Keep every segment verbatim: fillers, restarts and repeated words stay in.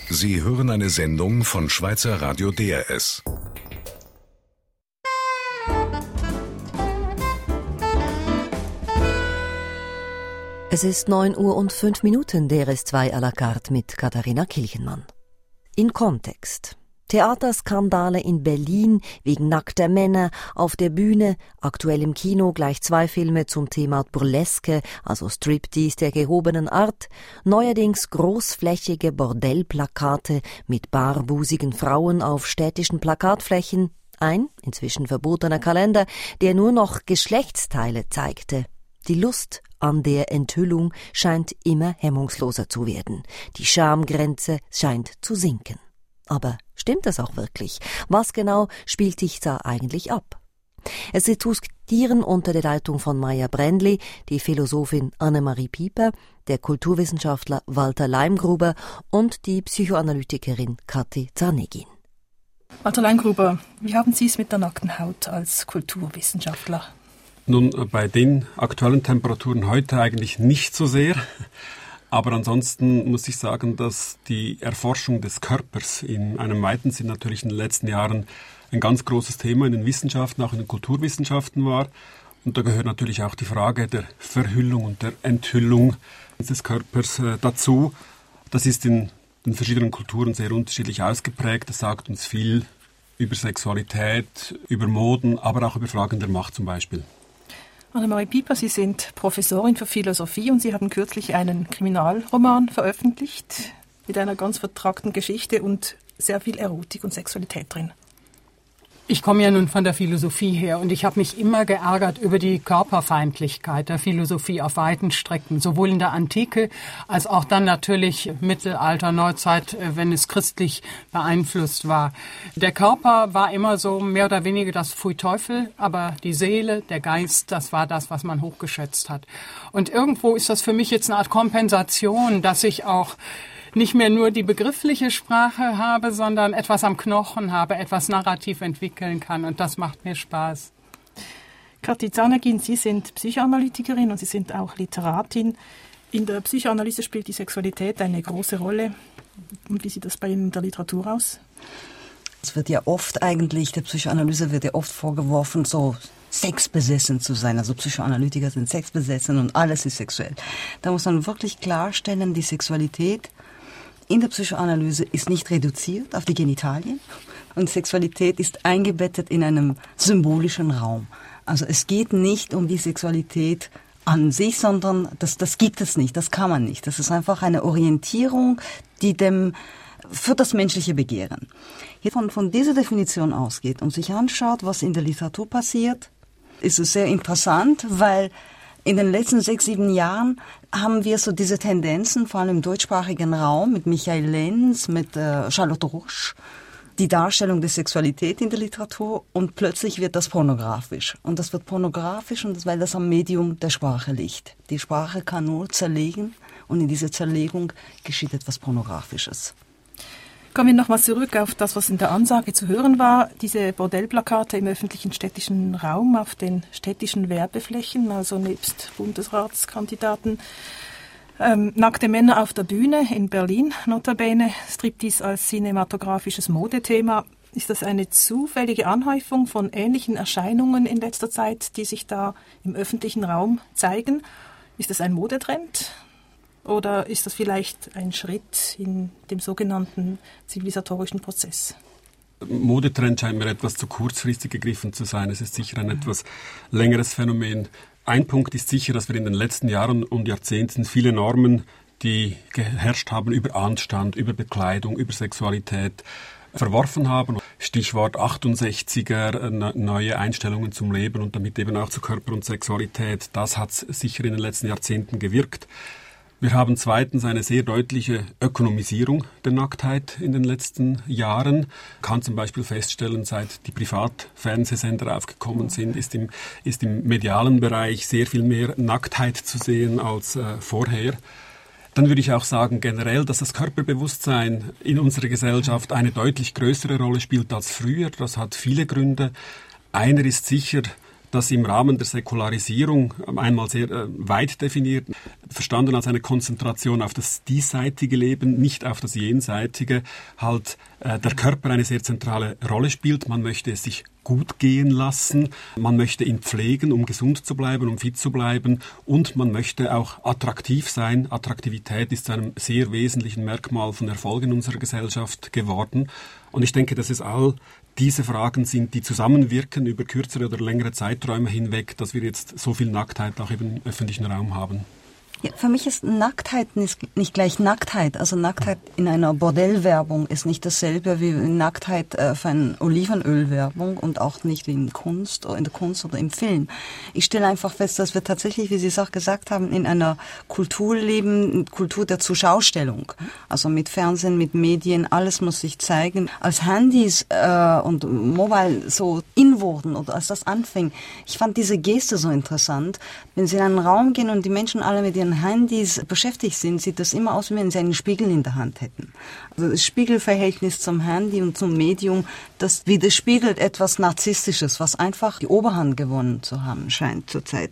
Sie hören eine Sendung von Schweizer Radio D R S. Es ist neun Uhr und fünf Minuten, D R S zwei à la carte mit Katharina Kilchenmann. In Kontext. Theaterskandale in Berlin wegen nackter Männer auf der Bühne, aktuell im Kino gleich zwei Filme zum Thema Burleske, also Striptease der gehobenen Art, neuerdings großflächige Bordellplakate mit barbusigen Frauen auf städtischen Plakatflächen, ein inzwischen verbotener Kalender, der nur noch Geschlechtsteile zeigte. Die Lust an der Enthüllung scheint immer hemmungsloser zu werden. Die Schamgrenze scheint zu sinken. Aber stimmt das auch wirklich? Was genau spielt sich da eigentlich ab? Es diskutieren unter der Leitung von Maja Brändli die Philosophin Annemarie Pieper, der Kulturwissenschaftler Walter Leimgruber und die Psychoanalytikerin Kathi Zarnegin. Walter Leimgruber, wie haben Sie es mit der nackten Haut als Kulturwissenschaftler? Nun, bei den aktuellen Temperaturen heute eigentlich nicht so sehr. Aber ansonsten muss ich sagen, dass die Erforschung des Körpers in einem weiten Sinn natürlich in den letzten Jahren ein ganz großes Thema in den Wissenschaften, auch in den Kulturwissenschaften war. Und da gehört natürlich auch die Frage der Verhüllung und der Enthüllung des Körpers äh, dazu. Das ist in den verschiedenen Kulturen sehr unterschiedlich ausgeprägt. Das sagt uns viel über Sexualität, über Moden, aber auch über Fragen der Macht zum Beispiel. Annemarie Pieper, Sie sind Professorin für Philosophie und Sie haben kürzlich einen Kriminalroman veröffentlicht mit einer ganz vertrackten Geschichte und sehr viel Erotik und Sexualität drin. Ich komme ja nun von der Philosophie her und ich habe mich immer geärgert über die Körperfeindlichkeit der Philosophie auf weiten Strecken, sowohl in der Antike als auch dann natürlich Mittelalter, Neuzeit, wenn es christlich beeinflusst war. Der Körper war immer so mehr oder weniger das Pfui Teufel, aber die Seele, der Geist, das war das, was man hochgeschätzt hat. Und irgendwo ist das für mich jetzt eine Art Kompensation, dass ich auch nicht mehr nur die begriffliche Sprache habe, sondern etwas am Knochen habe, etwas narrativ entwickeln kann. Und das macht mir Spaß. Kathi Zarnegin, Sie sind Psychoanalytikerin und Sie sind auch Literatin. In der Psychoanalyse spielt die Sexualität eine große Rolle. Und wie sieht das bei Ihnen in der Literatur aus? Es wird ja oft eigentlich, der Psychoanalyse wird ja oft vorgeworfen, so sexbesessen zu sein. Also Psychoanalytiker sind sexbesessen und alles ist sexuell. Da muss man wirklich klarstellen, die Sexualität in der Psychoanalyse ist nicht reduziert auf die Genitalien und Sexualität ist eingebettet in einem symbolischen Raum. Also es geht nicht um die Sexualität an sich, sondern das, das gibt es nicht, das kann man nicht. Das ist einfach eine Orientierung, die dem für das menschliche Begehren. Hier von, von dieser Definition ausgeht und sich anschaut, was in der Literatur passiert, ist es sehr interessant, weil in den letzten sechs, sieben Jahren haben wir so diese Tendenzen, vor allem im deutschsprachigen Raum, mit Michael Lenz, mit äh, Charlotte Rusch, die Darstellung der Sexualität in der Literatur und plötzlich wird das pornografisch. Und das wird pornografisch, und das, weil das am Medium der Sprache liegt. Die Sprache kann nur zerlegen und in dieser Zerlegung geschieht etwas Pornografisches. Kommen wir nochmal zurück auf das, was in der Ansage zu hören war. Diese Bordellplakate im öffentlichen städtischen Raum auf den städtischen Werbeflächen, also nebst Bundesratskandidaten. Ähm, nackte Männer auf der Bühne in Berlin, notabene, Striptease als cinematografisches Modethema. Ist das eine zufällige Anhäufung von ähnlichen Erscheinungen in letzter Zeit, die sich da im öffentlichen Raum zeigen? Ist das ein Modetrend? Oder ist das vielleicht ein Schritt in dem sogenannten zivilisatorischen Prozess? Modetrend scheint mir etwas zu kurzfristig gegriffen zu sein. Es ist sicher ein etwas längeres Phänomen. Ein Punkt ist sicher, dass wir in den letzten Jahren und Jahrzehnten viele Normen, die geherrscht haben über Anstand, über Bekleidung, über Sexualität, verworfen haben. Stichwort achtundsechziger, neue Einstellungen zum Leben und damit eben auch zu Körper und Sexualität. Das hat sicher in den letzten Jahrzehnten gewirkt. Wir haben zweitens eine sehr deutliche Ökonomisierung der Nacktheit in den letzten Jahren. Man kann zum Beispiel feststellen, seit die Privatfernsehsender aufgekommen sind, ist im, ist im medialen Bereich sehr viel mehr Nacktheit zu sehen als äh, vorher. Dann würde ich auch sagen, generell, dass das Körperbewusstsein in unserer Gesellschaft eine deutlich größere Rolle spielt als früher. Das hat viele Gründe. Einer ist sicher, das im Rahmen der Säkularisierung einmal sehr äh, weit definiert, verstanden als eine Konzentration auf das diesseitige Leben, nicht auf das jenseitige, halt äh, der Körper eine sehr zentrale Rolle spielt. Man möchte es sich gut gehen lassen, man möchte ihn pflegen, um gesund zu bleiben, um fit zu bleiben, und man möchte auch attraktiv sein. Attraktivität ist zu einem sehr wesentlichen Merkmal von Erfolg in unserer Gesellschaft geworden. Und ich denke, dass es all diese Fragen sind, die zusammenwirken über kürzere oder längere Zeiträume hinweg, dass wir jetzt so viel Nacktheit auch im öffentlichen Raum haben. Ja, für mich ist Nacktheit nicht, nicht gleich Nacktheit. Also Nacktheit in einer Bordellwerbung ist nicht dasselbe wie Nacktheit äh, für eine Olivenölwerbung und auch nicht wie in Kunst oder in der Kunst oder im Film. Ich stelle einfach fest, dass wir tatsächlich, wie Sie es auch gesagt haben, in einer Kultur leben, Kultur der Zuschaustellung. Also mit Fernsehen, mit Medien, alles muss sich zeigen. Als Handys äh, und Mobile so in wurden oder als das anfing, ich fand diese Geste so interessant. Wenn Sie in einen Raum gehen und die Menschen alle mit ihren Handys beschäftigt sind, sieht das immer aus, wie wenn sie einen Spiegel in der Hand hätten. Also das Spiegelverhältnis zum Handy und zum Medium, das widerspiegelt etwas Narzisstisches, was einfach die Oberhand gewonnen zu haben scheint zurzeit.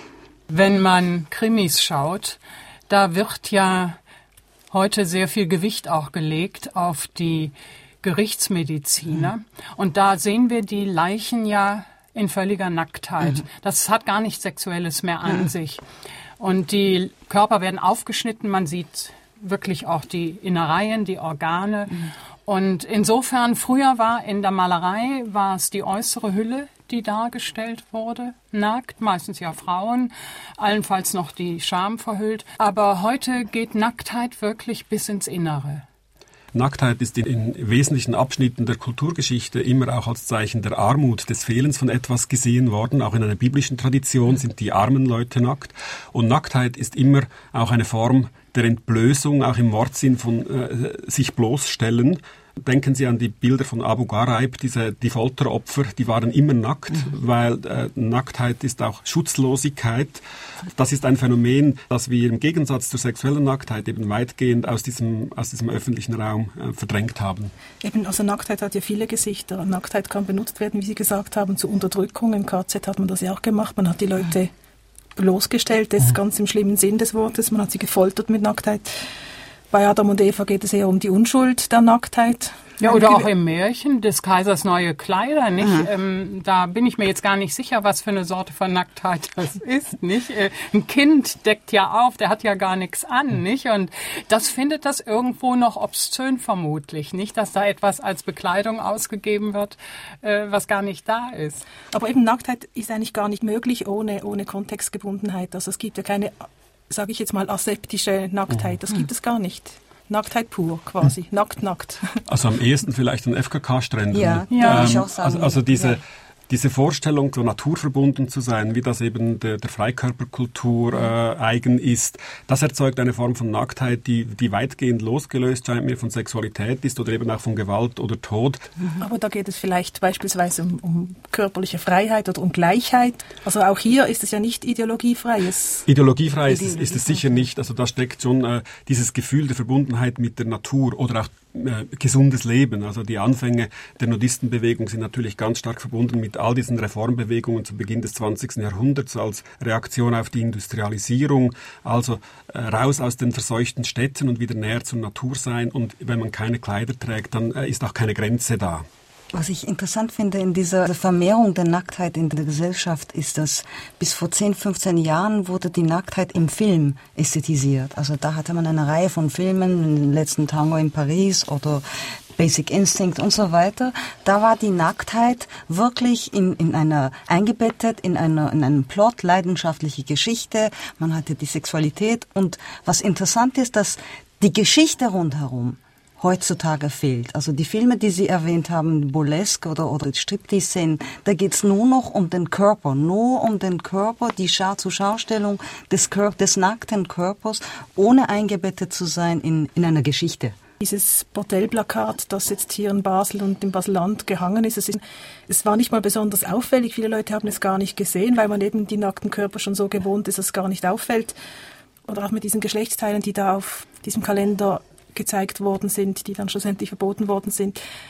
Wenn man Krimis schaut, da wird ja heute sehr viel Gewicht auch gelegt auf die Gerichtsmediziner. Mhm. Und da sehen wir die Leichen ja in völliger Nacktheit. Mhm. Das hat gar nichts Sexuelles mehr an mhm. sich. Und die Körper werden aufgeschnitten, man sieht wirklich auch die Innereien, die Organe. Mhm. Und insofern, früher war in der Malerei, war es die äußere Hülle, die dargestellt wurde, nackt, meistens ja Frauen, allenfalls noch die Scham verhüllt. Aber heute geht Nacktheit wirklich bis ins Innere. Nacktheit ist in, in wesentlichen Abschnitten der Kulturgeschichte immer auch als Zeichen der Armut, des Fehlens von etwas gesehen worden. Auch in einer biblischen Tradition sind die armen Leute nackt. Und Nacktheit ist immer auch eine Form der Entblößung, auch im Wortsinn von äh, sich bloßstellen. Denken Sie an die Bilder von Abu Ghraib, diese, die Folteropfer, die waren immer nackt, mhm. weil äh, Nacktheit ist auch Schutzlosigkeit. Das ist ein Phänomen, das wir im Gegensatz zur sexuellen Nacktheit eben weitgehend aus diesem, aus diesem öffentlichen Raum äh, verdrängt haben. Eben, also Nacktheit hat ja viele Gesichter. Nacktheit kann benutzt werden, wie Sie gesagt haben, zur Unterdrückung. Im K Z hat man das ja auch gemacht. Man hat die Leute bloßgestellt, das ist ganz im schlimmen Sinn des Wortes. Man hat sie gefoltert mit Nacktheit. Bei Adam und Eva geht es eher um die Unschuld der Nacktheit. Ja, oder auch im Märchen des Kaisers neue Kleider, nicht? Mhm. Ähm, da bin ich mir jetzt gar nicht sicher, was für eine Sorte von Nacktheit das ist, nicht? Äh, ein Kind deckt ja auf, der hat ja gar nichts an, nicht? Und das findet das irgendwo noch obszön vermutlich, nicht? Dass da etwas als Bekleidung ausgegeben wird, äh, was gar nicht da ist. Aber eben Nacktheit ist eigentlich gar nicht möglich ohne, ohne Kontextgebundenheit. Also es gibt ja keine, sage ich jetzt mal, aseptische Nacktheit. Das gibt es gar nicht. Nacktheit pur, quasi. Nackt, nackt. Also am ehesten vielleicht an F K K-Stränden. Ja, ja. Ähm, ich auch sagen. Also, also diese, ja. diese Vorstellung, so naturverbunden zu sein, wie das eben der, der Freikörperkultur äh, eigen ist, das erzeugt eine Form von Nacktheit, die, die weitgehend losgelöst, scheint mir, von Sexualität ist oder eben auch von Gewalt oder Tod. Aber da geht es vielleicht beispielsweise um, um körperliche Freiheit oder um Gleichheit. Also auch hier ist es ja nicht ideologiefreies. Ideologiefrei ist, ist es sicher nicht. Also da steckt schon äh, dieses Gefühl der Verbundenheit mit der Natur oder auch äh, gesundes Leben. Also die Anfänge der Nudistenbewegung sind natürlich ganz stark verbunden mit all diesen Reformbewegungen zu Beginn des zwanzigsten Jahrhunderts als Reaktion auf die Industrialisierung, also äh, raus aus den verseuchten Städten und wieder näher zur Natur sein, und wenn man keine Kleider trägt, dann äh, ist auch keine Grenze da. Was ich interessant finde in dieser Vermehrung der Nacktheit in der Gesellschaft ist, dass bis vor zehn, fünfzehn Jahren wurde die Nacktheit im Film ästhetisiert. Also da hatte man eine Reihe von Filmen, den letzten Tango in Paris oder Basic Instinct und so weiter. Da war die Nacktheit wirklich in, in einer, eingebettet in einer, in einem Plot, leidenschaftliche Geschichte. Man hatte die Sexualität, und was interessant ist, dass die Geschichte rundherum heutzutage fehlt. Also die Filme, die Sie erwähnt haben, Burlesque oder, oder Striptease-Szenen, da geht's nur noch um den Körper, nur um den Körper, die Schau- Zuschaustellung des, Kör- des nackten Körpers, ohne eingebettet zu sein in, in einer Geschichte. Dieses Bordellplakat, das jetzt hier in Basel und im Baselland gehangen ist, es ist, es war nicht mal besonders auffällig. Viele Leute haben es gar nicht gesehen, weil man eben die nackten Körper schon so gewohnt ist, dass es gar nicht auffällt. Oder auch mit diesen Geschlechtsteilen, die da auf diesem Kalender gezeigt worden sind, die dann schlussendlich verboten worden sind.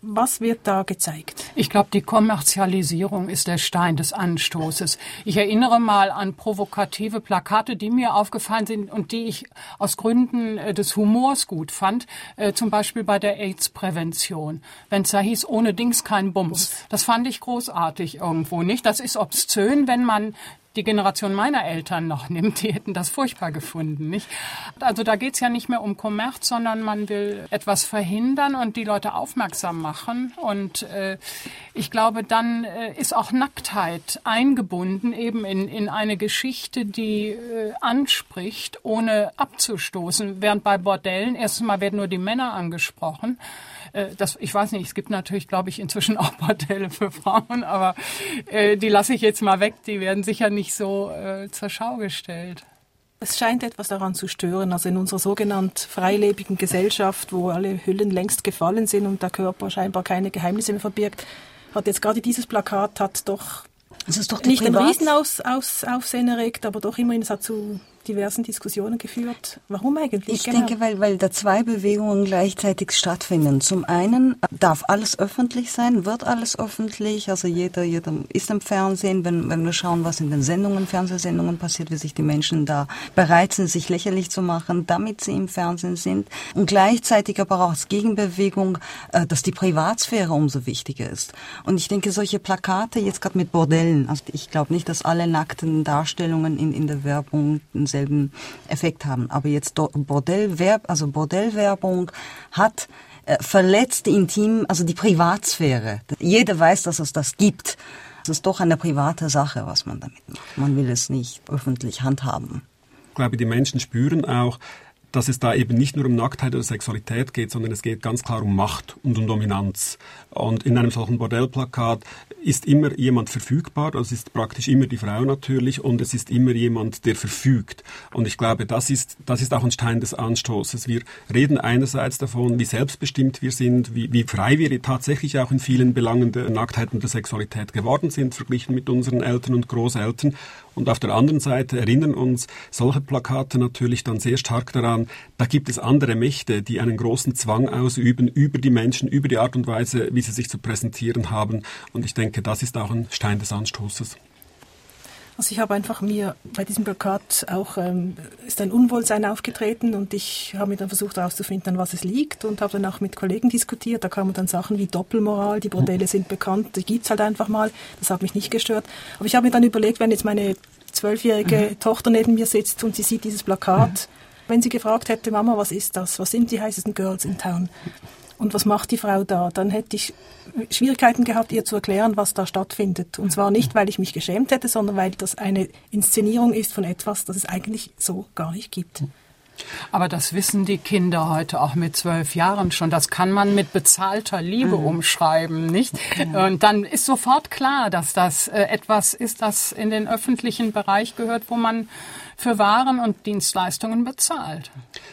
Was wird da gezeigt? Ich glaube, die Kommerzialisierung ist der Stein des Anstoßes. Ich erinnere mal an provokative Plakate, die mir aufgefallen sind und die ich aus Gründen des Humors gut fand. Äh, zum Beispiel bei der AIDS-Prävention. Wenn es da hieß, ohne Dings kein Bums. Das fand ich großartig irgendwo, nicht? Das ist obszön, wenn man die Generation meiner Eltern noch nimmt, die hätten das furchtbar gefunden, nicht? Also da geht's ja nicht mehr um Kommerz, sondern man will etwas verhindern und die Leute aufmerksam machen. Und äh, ich glaube, dann äh, ist auch Nacktheit eingebunden eben in, in eine Geschichte, die äh, anspricht, ohne abzustoßen. Während bei Bordellen erstens mal werden nur die Männer angesprochen. Das, ich weiß nicht, es gibt natürlich, glaube ich, inzwischen auch Bordelle für Frauen, aber äh, die lasse ich jetzt mal weg, die werden sicher nicht so äh, zur Schau gestellt. Es scheint etwas daran zu stören, also in unserer sogenannt freilebigen Gesellschaft, wo alle Hüllen längst gefallen sind und der Körper scheinbar keine Geheimnisse mehr verbirgt, hat jetzt gerade dieses Plakat hat doch, es ist doch nicht ein Privat- Riesenaufsehen erregt, aber doch immerhin, es hat zu diversen Diskussionen geführt. Warum eigentlich? Ich genau. denke, weil, weil da zwei Bewegungen gleichzeitig stattfinden. Zum einen darf alles öffentlich sein, wird alles öffentlich. Also jeder, jeder ist im Fernsehen. Wenn, wenn wir schauen, was in den Sendungen, Fernsehsendungen passiert, wie sich die Menschen da bereit sind, sich lächerlich zu machen, damit sie im Fernsehen sind. Und gleichzeitig aber auch als Gegenbewegung, dass die Privatsphäre umso wichtiger ist. Und ich denke, solche Plakate, jetzt gerade mit Bordellen, also ich glaube nicht, dass alle nackten Darstellungen in, in der Werbung selben Effekt haben. Aber jetzt Bordellwerb, also Bordellwerbung hat äh, verletzt die Intim, also die Privatsphäre. Jeder weiß, dass es das gibt. Es ist doch eine private Sache, was man damit macht. Man will es nicht öffentlich handhaben. Ich glaube, die Menschen spüren auch, dass es da eben nicht nur um Nacktheit oder Sexualität geht, sondern es geht ganz klar um Macht und um Dominanz. Und in einem solchen Bordellplakat ist immer jemand verfügbar, das ist praktisch immer die Frau natürlich, und es ist immer jemand, der verfügt. Und ich glaube, das ist, das ist auch ein Stein des Anstoßes. Wir reden einerseits davon, wie selbstbestimmt wir sind, wie, wie frei wir tatsächlich auch in vielen Belangen der Nacktheit und der Sexualität geworden sind, verglichen mit unseren Eltern und Großeltern. Und auf der anderen Seite erinnern uns solche Plakate natürlich dann sehr stark daran, da gibt es andere Mächte, die einen großen Zwang ausüben über die Menschen, über die Art und Weise, wie sie sich zu präsentieren haben. Und ich denke, das ist auch ein Stein des Anstoßes. Also ich habe einfach mir bei diesem Plakat auch, ähm, ist ein Unwohlsein aufgetreten und ich habe mir dann versucht herauszufinden, an was es liegt und habe dann auch mit Kollegen diskutiert. Da kamen dann Sachen wie Doppelmoral, die Bordelle sind bekannt, die gibt's halt einfach mal. Das hat mich nicht gestört. Aber ich habe mir dann überlegt, wenn jetzt meine zwölfjährige mhm. Tochter neben mir sitzt und sie sieht dieses Plakat, mhm. wenn sie gefragt hätte, Mama, was ist das? Was sind die heißesten Girls in Town? Und was macht die Frau da? Dann hätte ich Schwierigkeiten gehabt, ihr zu erklären, was da stattfindet. Und zwar nicht, weil ich mich geschämt hätte, sondern weil das eine Inszenierung ist von etwas, das es eigentlich so gar nicht gibt. Aber das wissen die Kinder heute auch mit zwölf Jahren schon. Das kann man mit bezahlter Liebe mhm. umschreiben, nicht? Ja. Und dann ist sofort klar, dass das äh, etwas ist, das in den öffentlichen Bereich gehört, wo man für Waren und Dienstleistungen bezahlt.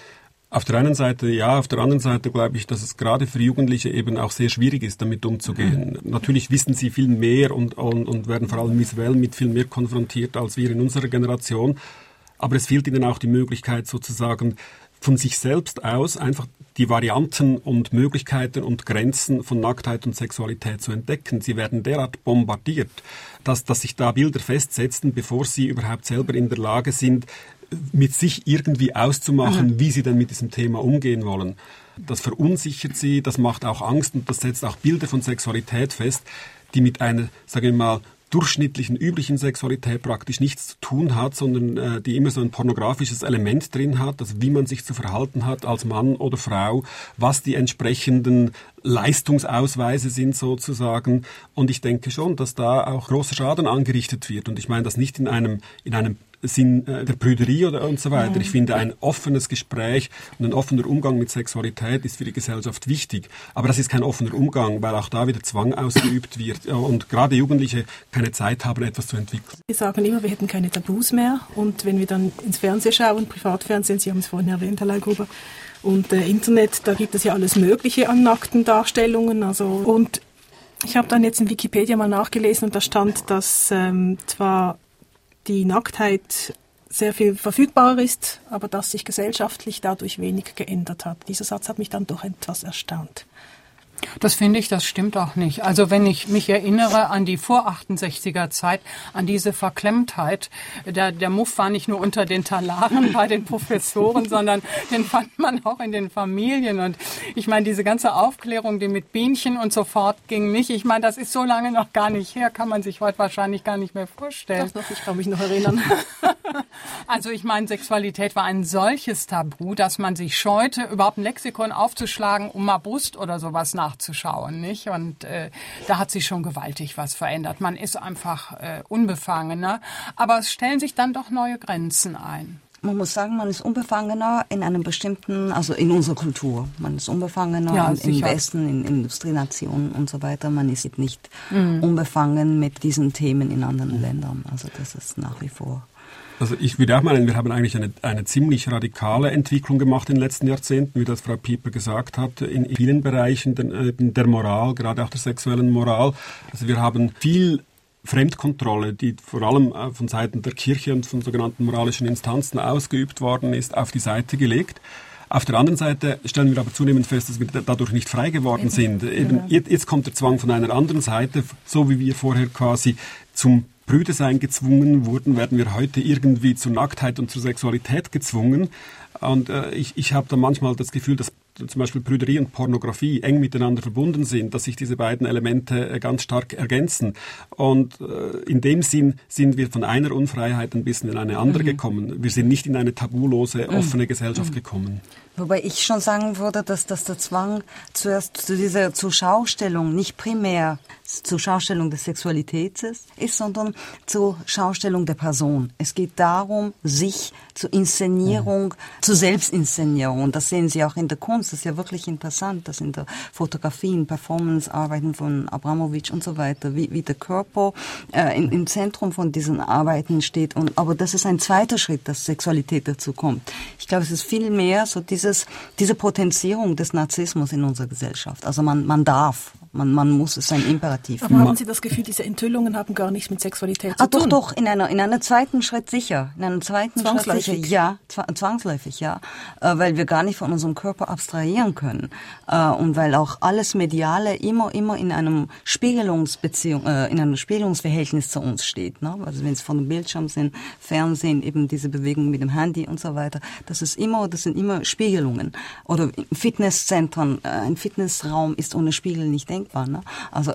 Auf der einen Seite ja, auf der anderen Seite glaube ich, dass es gerade für Jugendliche eben auch sehr schwierig ist, damit umzugehen. Mhm. Natürlich wissen sie viel mehr und, und, und werden vor allem visuell mit viel mehr konfrontiert als wir in unserer Generation. Aber es fehlt ihnen auch die Möglichkeit sozusagen von sich selbst aus einfach die Varianten und Möglichkeiten und Grenzen von Nacktheit und Sexualität zu entdecken. Sie werden derart bombardiert, dass, dass sich da Bilder festsetzen, bevor sie überhaupt selber in der Lage sind, mit sich irgendwie auszumachen, mhm. wie sie denn mit diesem Thema umgehen wollen. Das verunsichert sie, das macht auch Angst und das setzt auch Bilder von Sexualität fest, die mit einer, sagen wir mal, durchschnittlichen, üblichen Sexualität praktisch nichts zu tun hat, sondern äh, die immer so ein pornografisches Element drin hat, also wie man sich zu verhalten hat als Mann oder Frau, was die entsprechenden Leistungsausweise sind sozusagen. Und ich denke schon, dass da auch großer Schaden angerichtet wird. Und ich meine das nicht in einem, in einem Sinn äh, der Prüderie oder und so weiter. Ich finde, ein offenes Gespräch und ein offener Umgang mit Sexualität ist für die Gesellschaft wichtig. Aber das ist kein offener Umgang, weil auch da wieder Zwang ausgeübt wird und gerade Jugendliche keine Zeit haben, etwas zu entwickeln. Wir sagen immer, wir hätten keine Tabus mehr. Und wenn wir dann ins Fernsehen schauen, Privatfernsehen, Sie haben es vorhin erwähnt, Herr Leighuber, und äh, Internet, da gibt es ja alles Mögliche an nackten Darstellungen. Also, und ich habe dann jetzt in Wikipedia mal nachgelesen und da stand, dass ähm, zwar die Nacktheit sehr viel verfügbarer ist, aber dass sich gesellschaftlich dadurch wenig geändert hat. Dieser Satz hat mich dann doch etwas erstaunt. Das finde ich, das stimmt auch nicht. Also wenn ich mich erinnere an die vor achtundsechziger Zeit, an diese Verklemmtheit, der, der Muff war nicht nur unter den Talaren bei den Professoren, sondern den fand man auch in den Familien. Und ich meine, diese ganze Aufklärung, die mit Bienchen und so fort ging nicht. Ich meine, das ist so lange noch gar nicht her, kann man sich heute wahrscheinlich gar nicht mehr vorstellen. Doch, doch, ich kann mich noch erinnern. Also ich meine, Sexualität war ein solches Tabu, dass man sich scheute, überhaupt ein Lexikon aufzuschlagen, um mal Brust oder sowas nachzuschauen, nicht? Und äh, da hat sich schon gewaltig was verändert. Man ist einfach äh, unbefangener, aber es stellen sich dann doch neue Grenzen ein. Man muss sagen, man ist unbefangener in einem bestimmten, also in unserer Kultur. Man ist unbefangener ja, im, im Westen, in, in Industrienationen und so weiter. Man ist nicht mhm. unbefangen mit diesen Themen in anderen Ländern. Also das ist nach wie vor. Also ich würde auch meinen, wir haben eigentlich eine, eine ziemlich radikale Entwicklung gemacht in den letzten Jahrzehnten, wie das Frau Pieper gesagt hat, in vielen Bereichen der, der Moral, gerade auch der sexuellen Moral. Also wir haben viel Fremdkontrolle, die vor allem von Seiten der Kirche und von sogenannten moralischen Instanzen ausgeübt worden ist, auf die Seite gelegt. Auf der anderen Seite stellen wir aber zunehmend fest, dass wir dadurch nicht frei geworden sind. Eben, ja. Jetzt kommt der Zwang von einer anderen Seite, so wie wir vorher quasi zum Brüde sein gezwungen wurden, werden wir heute irgendwie zur Nacktheit und zur Sexualität gezwungen. Und äh, ich, ich habe da manchmal das Gefühl, dass zum Beispiel Prüderie und Pornografie eng miteinander verbunden sind, dass sich diese beiden Elemente äh, ganz stark ergänzen. Und äh, in dem Sinn sind wir von einer Unfreiheit ein bisschen in eine andere mhm. gekommen. Wir sind nicht in eine tabulose, offene mhm. Gesellschaft mhm. gekommen. Wobei ich schon sagen würde, dass, dass der Zwang zuerst zu dieser Zurschaustellung nicht primär zur Schaustellung der Sexualität ist, ist, sondern zur Schaustellung der Person. Es geht darum, sich zur Inszenierung, mhm. zur Selbstinszenierung. Und das sehen Sie auch in der Kunst. Das ist ja wirklich interessant, dass in der Fotografie, Performance-Arbeiten von Abramowitsch und so weiter, wie, wie der Körper äh, in, im Zentrum von diesen Arbeiten steht. Und, aber das ist ein zweiter Schritt, dass Sexualität dazu kommt. Ich glaube, es ist viel mehr so dieses, diese Potenzierung des Narzissmus in unserer Gesellschaft. Also man, man darf. Man, man muss, es ist ein Imperativ. Aber haben Sie das Gefühl, diese Enthüllungen haben gar nichts mit Sexualität zu ah, tun? Doch, doch, in einer, in einem zweiten Schritt sicher. In einem zweiten Schritt sicher, ja, zwangsläufig, ja. Äh, weil wir gar nicht von unserem Körper abstrahieren können. Äh, und weil auch alles Mediale immer, immer in einem Spiegelungsbeziehung, äh, in einem Spiegelungsverhältnis zu uns steht, ne? Also wenn es von dem Bildschirm sind, Fernsehen, eben diese Bewegung mit dem Handy und so weiter. Das ist immer, das sind immer Spiegelungen. Oder Fitnesszentren, äh, ein Fitnessraum ist ohne Spiegel nicht denkbar. Ne? Also,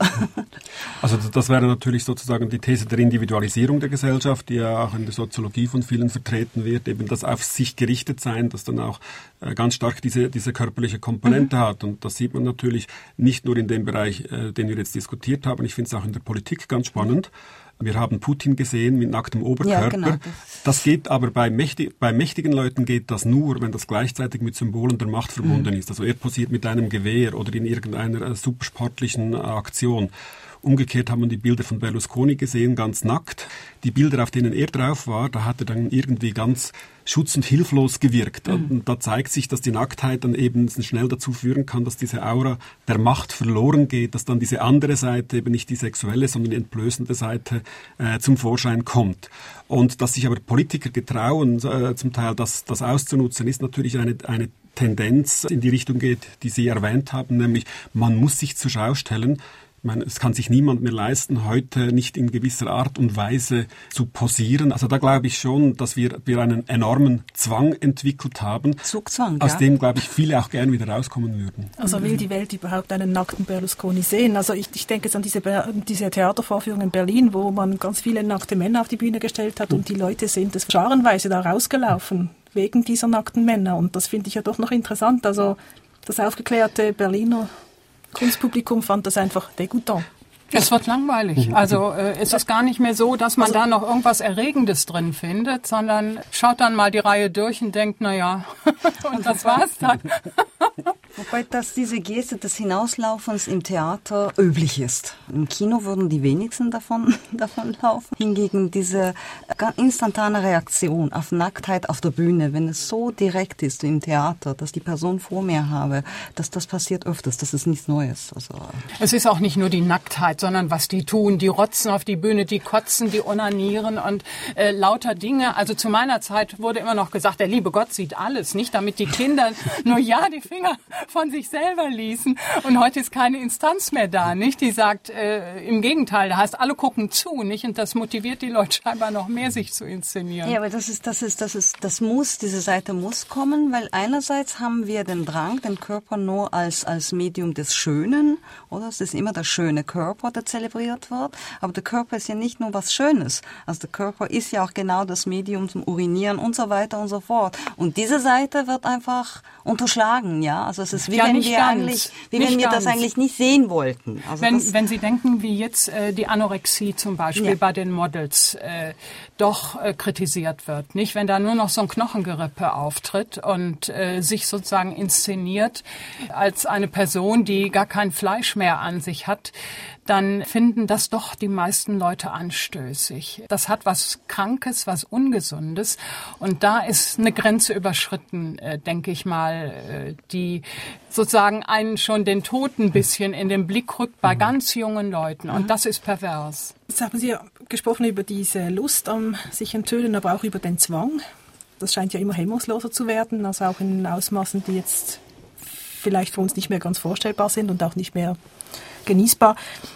also das wäre natürlich sozusagen die These der Individualisierung der Gesellschaft, die ja auch in der Soziologie von vielen vertreten wird, eben das auf sich gerichtet sein, das dann auch äh, ganz stark diese, diese körperliche Komponente mhm. hat. Und das sieht man natürlich nicht nur in dem Bereich, äh, den wir jetzt diskutiert haben, ich finde es auch in der Politik ganz spannend. Wir haben Putin gesehen mit nacktem Oberkörper. Ja, genau. Das geht aber bei, mächtig, bei mächtigen Leuten geht das nur, wenn das gleichzeitig mit Symbolen der Macht verbunden mhm. ist. Also er posiert mit einem Gewehr oder in irgendeiner äh, supersportlichen äh, Aktion. Umgekehrt haben wir die Bilder von Berlusconi gesehen, ganz nackt. Die Bilder, auf denen er drauf war, da hat er dann irgendwie ganz schutz- und hilflos gewirkt. Mhm. Und da zeigt sich, dass die Nacktheit dann eben schnell dazu führen kann, dass diese Aura der Macht verloren geht, dass dann diese andere Seite, eben nicht die sexuelle, sondern die entblößende Seite äh, zum Vorschein kommt. Und dass sich aber Politiker getrauen, äh, zum Teil das, das auszunutzen, ist natürlich eine, eine Tendenz in die Richtung geht, die Sie erwähnt haben, nämlich man muss sich zur Schau stellen. Ich meine, es kann sich niemand mehr leisten, heute nicht in gewisser Art und Weise zu posieren. Also da glaube ich schon, dass wir, wir einen enormen Zwang entwickelt haben, Zugzwang, aus ja. dem, glaube ich, viele auch gern wieder rauskommen würden. Also will die Welt überhaupt einen nackten Berlusconi sehen? Also ich, ich denke jetzt an diese, diese Theatervorführung in Berlin, wo man ganz viele nackte Männer auf die Bühne gestellt hat und die Leute sind das scharenweise da rausgelaufen wegen dieser nackten Männer. Und das finde ich ja doch noch interessant. Also das aufgeklärte Berliner Kunstpublikum fand das einfach dégoûtant. Es wird langweilig. Also äh, es ist gar nicht mehr so, dass man also, da noch irgendwas Erregendes drin findet, sondern schaut dann mal die Reihe durch und denkt, na ja, und das war's dann. Wobei dass diese Geste des Hinauslaufens im Theater üblich ist. Im Kino würden die wenigsten davon, davon laufen. Hingegen diese instantane Reaktion auf Nacktheit auf der Bühne, wenn es so direkt ist wie im Theater, dass die Person vor mir habe, dass das passiert öfters, das ist nichts Neues. Also, es ist auch nicht nur die Nacktheit, sondern was die tun. Die rotzen auf die Bühne, die kotzen, die onanieren und äh, lauter Dinge. Also zu meiner Zeit wurde immer noch gesagt, der liebe Gott sieht alles, nicht damit die Kinder nur ja die Finger von sich selber ließen. Und heute ist keine Instanz mehr da, nicht? Die sagt, äh, im Gegenteil, da heißt, alle gucken zu, nicht? Und das motiviert die Leute scheinbar noch mehr, sich zu inszenieren. Ja, aber das ist, das ist, das ist, das muss, diese Seite muss kommen, weil einerseits haben wir den Drang, den Körper nur als, als Medium des Schönen, oder? Es ist immer der schöne Körper, der zelebriert wird. Aber der Körper ist ja nicht nur was Schönes. Also der Körper ist ja auch genau das Medium zum Urinieren und so weiter und so fort. Und diese Seite wird einfach unterschlagen, ja. Also es ist wie ja, wenn wir ganz, eigentlich, wie wenn wir ganz. das eigentlich nicht sehen wollten. Also wenn, wenn Sie denken, wie jetzt äh, die Anorexie zum Beispiel ja. bei den Models äh, doch äh, kritisiert wird, nicht? Wenn da nur noch so ein Knochengerippe auftritt und äh, sich sozusagen inszeniert als eine Person, die gar kein Fleisch mehr an sich hat, dann finden das doch die meisten Leute anstößig. Das hat was Krankes, was Ungesundes. Und da ist eine Grenze überschritten, äh, denke ich mal, äh, die sozusagen einen schon den Tod ein bisschen in den Blick rückt bei ganz jungen Leuten. Und das ist pervers. Jetzt haben Sie ja gesprochen über diese Lust am sich enthüllen, aber auch über den Zwang. Das scheint ja immer hemmungsloser zu werden, also auch in Ausmaßen, die jetzt vielleicht für uns nicht mehr ganz vorstellbar sind und auch nicht mehr genießbar.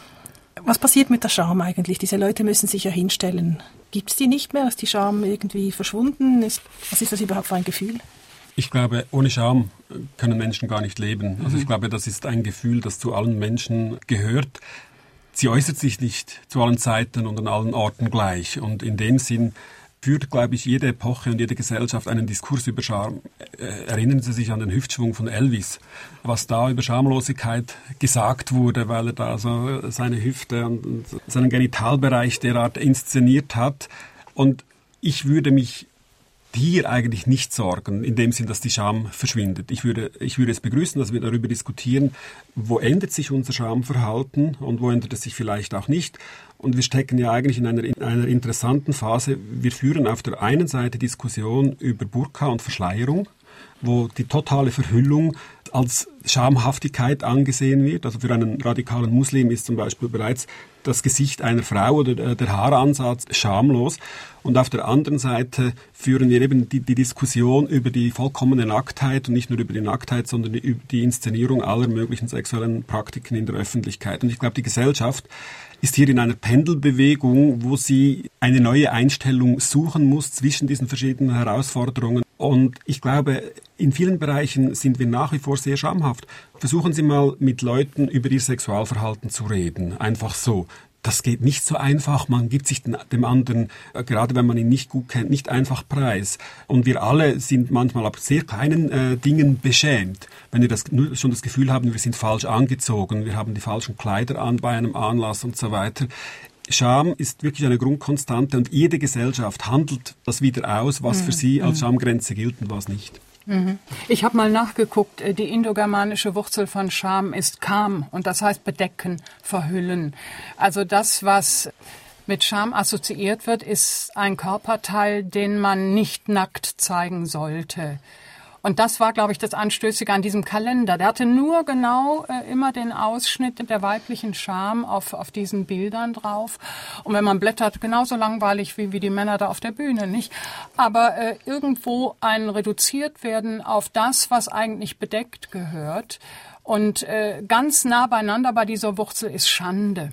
Was passiert mit der Scham eigentlich? Diese Leute müssen sich ja hinstellen. Gibt es die nicht mehr? Ist die Scham irgendwie verschwunden? Ist, was ist das überhaupt für ein Gefühl? Ich glaube, ohne Scham können Menschen gar nicht leben. Also ich glaube, das ist ein Gefühl, das zu allen Menschen gehört. Sie äußert sich nicht zu allen Zeiten und an allen Orten gleich. Und in dem Sinn führt, glaube ich, jede Epoche und jede Gesellschaft einen Diskurs über Scham. Äh, erinnern Sie sich an den Hüftschwung von Elvis, was da über Schamlosigkeit gesagt wurde, weil er da so seine Hüfte und seinen Genitalbereich derart inszeniert hat. Und ich würde mich hier eigentlich nicht sorgen, in dem Sinn, dass die Scham verschwindet. Ich würde, ich würde es begrüßen, dass wir darüber diskutieren, wo ändert sich unser Schamverhalten und wo ändert es sich vielleicht auch nicht. Und wir stecken ja eigentlich in einer, in einer interessanten Phase. Wir führen auf der einen Seite Diskussion über Burka und Verschleierung, wo die totale Verhüllung als Schamhaftigkeit angesehen wird. Also für einen radikalen Muslim ist zum Beispiel bereits das Gesicht einer Frau oder der Haaransatz schamlos. Und auf der anderen Seite führen wir eben die, die Diskussion über die vollkommene Nacktheit und nicht nur über die Nacktheit, sondern über die Inszenierung aller möglichen sexuellen Praktiken in der Öffentlichkeit. Und ich glaube, die Gesellschaft ist hier in einer Pendelbewegung, wo sie eine neue Einstellung suchen muss zwischen diesen verschiedenen Herausforderungen. Und ich glaube, in vielen Bereichen sind wir nach wie vor sehr schamhaft. Versuchen Sie mal mit Leuten über ihr Sexualverhalten zu reden. Einfach so. Das geht nicht so einfach. Man gibt sich dem anderen, gerade wenn man ihn nicht gut kennt, nicht einfach preis. Und wir alle sind manchmal ab sehr kleinen äh, Dingen beschämt. Wenn wir das, nur schon das Gefühl haben, wir sind falsch angezogen, wir haben die falschen Kleider an bei einem Anlass und so weiter. Scham ist wirklich eine Grundkonstante und jede Gesellschaft handelt das wieder aus, was für sie als Schamgrenze gilt und was nicht. Ich habe mal nachgeguckt, die indogermanische Wurzel von Scham ist Kam und das heißt bedecken, verhüllen. Also das, was mit Scham assoziiert wird, ist ein Körperteil, den man nicht nackt zeigen sollte. Und das war, glaube ich, das Anstößige an diesem Kalender. Der hatte nur genau äh, immer den Ausschnitt der weiblichen Scham auf, auf diesen Bildern drauf. Und wenn man blättert, genauso langweilig wie, wie die Männer da auf der Bühne, nicht? Aber äh, irgendwo ein reduziert werden auf das, was eigentlich bedeckt gehört. Und äh, ganz nah beieinander bei dieser Wurzel ist Schande.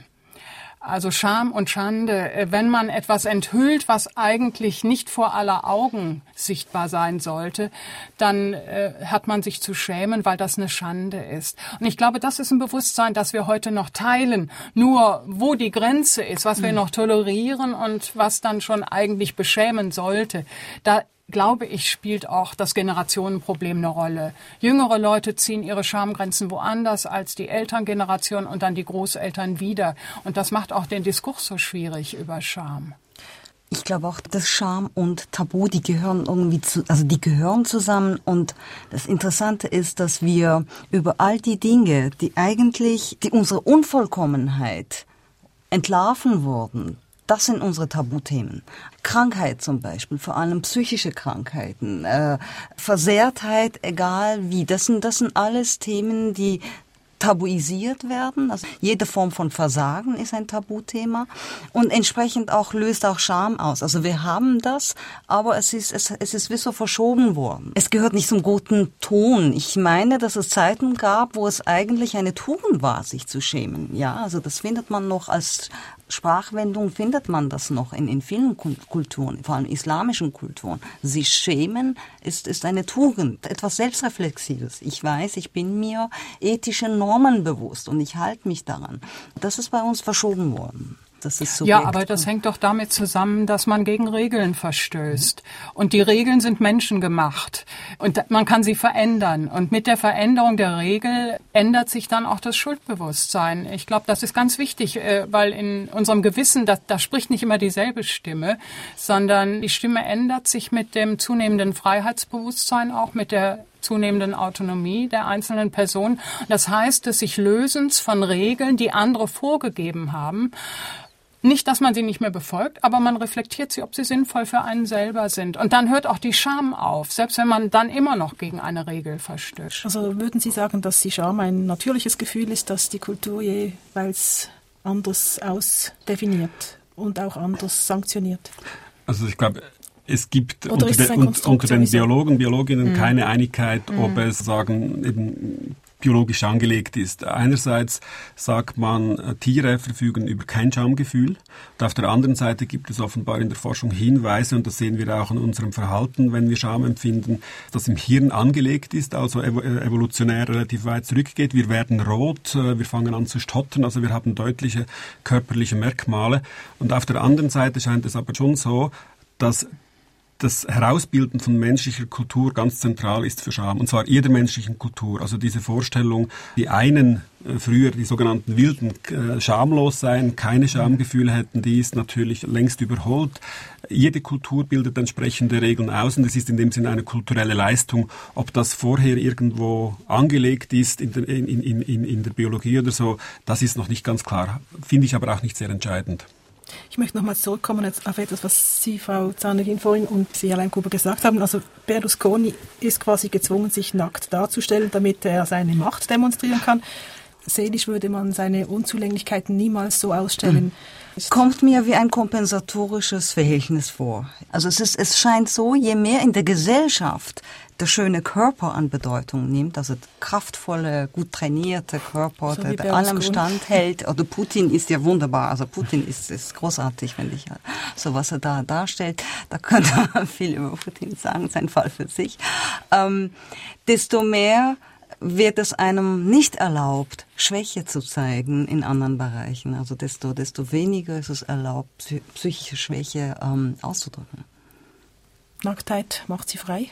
Also Scham und Schande, wenn man etwas enthüllt, was eigentlich nicht vor aller Augen sichtbar sein sollte, dann äh, hat man sich zu schämen, weil das eine Schande ist. Und ich glaube, das ist ein Bewusstsein, das wir heute noch teilen. Nur wo die Grenze ist, was wir noch tolerieren und was dann schon eigentlich beschämen sollte, da glaube ich, spielt auch das Generationenproblem eine Rolle. Jüngere Leute ziehen ihre Schamgrenzen woanders als die Elterngeneration und dann die Großeltern wieder. Und das macht auch den Diskurs so schwierig über Scham. Ich glaube auch, dass Scham und Tabu, die gehören irgendwie zu, also die gehören zusammen. Und das Interessante ist, dass wir über all die Dinge, die eigentlich, die unsere Unvollkommenheit entlarven wurden, das sind unsere Tabuthemen. Krankheit zum Beispiel, vor allem psychische Krankheiten, äh, Versehrtheit, egal wie. Das sind, das sind alles Themen, die tabuisiert werden. Also jede Form von Versagen ist ein Tabuthema und entsprechend auch löst auch Scham aus. Also wir haben das, aber es ist es, es ist wie so verschoben worden. Es gehört nicht zum guten Ton. Ich meine, dass es Zeiten gab, wo es eigentlich eine Tugend war, sich zu schämen. Ja, also das findet man noch als Sprachwendung, findet man das noch in, in vielen Kulturen, vor allem islamischen Kulturen. Sich schämen ist, ist eine Tugend, etwas Selbstreflexives. Ich weiß, ich bin mir ethische Normen bewusst und ich halte mich daran. Das ist bei uns verschoben worden. Das ist ja, aber das hängt doch damit zusammen, dass man gegen Regeln verstößt. Und die Regeln sind menschengemacht. Und man kann sie verändern. Und mit der Veränderung der Regel ändert sich dann auch das Schuldbewusstsein. Ich glaube, das ist ganz wichtig, weil in unserem Gewissen, da, da spricht nicht immer dieselbe Stimme, sondern die Stimme ändert sich mit dem zunehmenden Freiheitsbewusstsein, auch mit der zunehmenden Autonomie der einzelnen Person. Das heißt, des sich Lösens von Regeln, die andere vorgegeben haben. Nicht, dass man sie nicht mehr befolgt, aber man reflektiert sie, ob sie sinnvoll für einen selber sind. Und dann hört auch die Scham auf, selbst wenn man dann immer noch gegen eine Regel verstößt. Also würden Sie sagen, dass die Scham ein natürliches Gefühl ist, das die Kultur jeweils anders ausdefiniert und auch anders sanktioniert? Also ich glaube, es gibt unter, de, un, unter den Biologen, Biologinnen mhm. keine Einigkeit, mhm. ob es sagen eben biologisch angelegt ist. Einerseits sagt man, Tiere verfügen über kein Schamgefühl. Und auf der anderen Seite gibt es offenbar in der Forschung Hinweise, und das sehen wir auch in unserem Verhalten, wenn wir Scham empfinden, das im Hirn angelegt ist, also evolutionär relativ weit zurückgeht. Wir werden rot, wir fangen an zu stottern, also wir haben deutliche körperliche Merkmale. Und auf der anderen Seite scheint es aber schon so, dass das Herausbilden von menschlicher Kultur ganz zentral ist für Scham, und zwar jeder menschlichen Kultur. Also diese Vorstellung, die einen äh, früher, die sogenannten Wilden, äh, schamlos seien, keine Schamgefühle hätten, die ist natürlich längst überholt. Jede Kultur bildet entsprechende Regeln aus, und es ist in dem Sinne eine kulturelle Leistung. Ob das vorher irgendwo angelegt ist in der, in, in, in, in der Biologie oder so, das ist noch nicht ganz klar. Finde ich aber auch nicht sehr entscheidend. Ich möchte nochmals zurückkommen auf etwas, was Sie, Frau Zanerin, vorhin und Sie, Herr Leimgruber, gesagt haben. Also Berlusconi ist quasi gezwungen, sich nackt darzustellen, damit er seine Macht demonstrieren kann. Seelisch würde man seine Unzulänglichkeiten niemals so ausstellen. Es kommt mir wie ein kompensatorisches Verhältnis vor. Also es ist, es scheint so, je mehr in der Gesellschaft der schöne Körper an Bedeutung nimmt, also der kraftvolle, gut trainierte Körper, so der, der allem standhält. Oder Putin ist ja wunderbar, also Putin ist, ist großartig, finde ich. So was er da darstellt, da könnte man viel über Putin sagen, ist ein Fall für sich. Ähm, desto mehr wird es einem nicht erlaubt, Schwäche zu zeigen in anderen Bereichen. Also desto, desto weniger ist es erlaubt, psychische Schwäche ähm, auszudrücken. Nacktheit macht sie frei?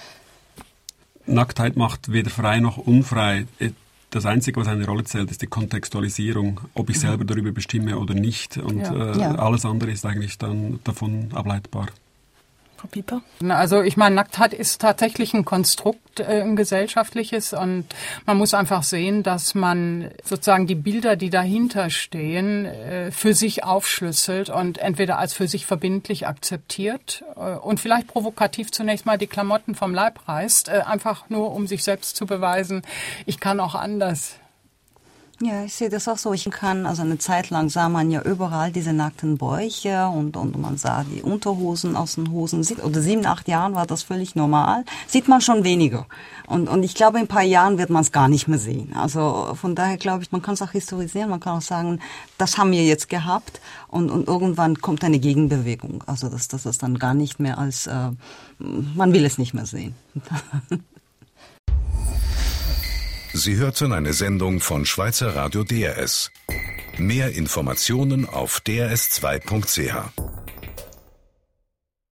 Nacktheit macht weder frei noch unfrei. Das Einzige, was eine Rolle zählt, ist die Kontextualisierung, ob ich mhm. selber darüber bestimme oder nicht. Und ja. Äh, ja. alles andere ist eigentlich dann davon ableitbar. Frau Pieper? Also ich meine, Nacktheit ist tatsächlich ein Konstrukt, äh, ein gesellschaftliches, und man muss einfach sehen, dass man sozusagen die Bilder, die dahinter stehen, äh, für sich aufschlüsselt und entweder als für sich verbindlich akzeptiert äh, und vielleicht provokativ zunächst mal die Klamotten vom Leib reißt, äh, einfach nur um sich selbst zu beweisen, ich kann auch anders. Ja, ich sehe das auch so. Ich kann, also eine Zeit lang sah man ja überall diese nackten Bäuche und, und man sah die Unterhosen aus den Hosen. Oder sieben, acht Jahren war das völlig normal. Sieht man schon weniger. Und, und ich glaube, in ein paar Jahren wird man es gar nicht mehr sehen. Also von daher glaube ich, man kann es auch historisieren. Man kann auch sagen, das haben wir jetzt gehabt, und, und irgendwann kommt eine Gegenbewegung. Also dass das ist dann gar nicht mehr als, äh, man will es nicht mehr sehen. Sie hörten eine Sendung von Schweizer Radio D R S. Mehr Informationen auf d r s zwei punkt c h.